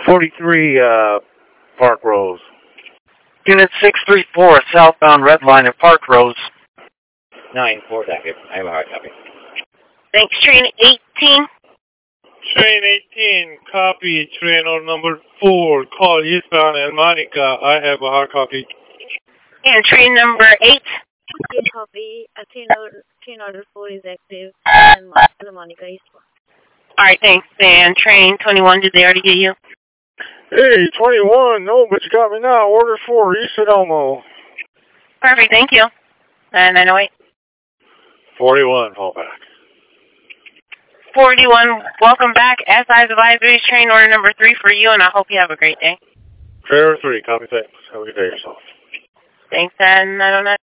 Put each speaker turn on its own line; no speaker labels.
43, Park Rose.
Unit 634, southbound Red Line at Park Rose.
9-4, thank you. I have a hard copy.
Thanks, train 18.
Train 18, copy. Train order number 4, call eastbound El Monica. I have a hard copy.
And train number 8.
Copy. Train order 4 is active. And El Monica eastbound.
Alright, thanks. And train 21, did they already get you?
Hey, 21, no, but you got me now. Order 4, East at Elmo.
Perfect, thank you. And 908.
41, fall back.
41, welcome back. SI's advisory, train order number 3 for you, and I hope you have a great day.
Train order 3, copy, thanks. Have a good day yourself.
Thanks, and 909.